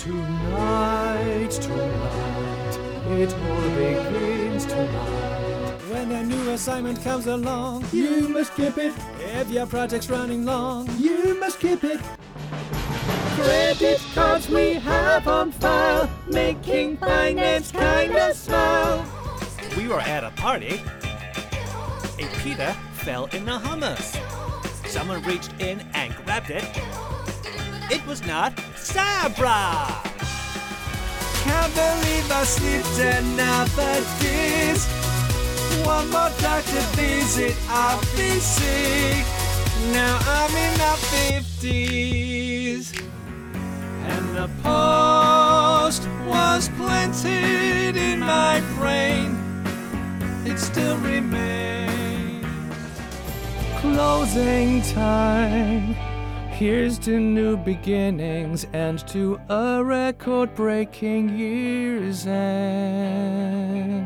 Tonight, it all begins tonight. When a new assignment comes along, You must keep it, if your project's running long, you must keep it. Credit cards we have on file, making finance kinda smile. We were at a party. A pita fell in the hummus. Someone reached in and grabbed it. It was not Sabra. can't believe I slipped another dish. One more doctor visit, I'll be sick. Now I'm in my 50s. And the post was planted in my brain. It still remains. Closing time. Here's to new beginnings and to a record-breaking year's end.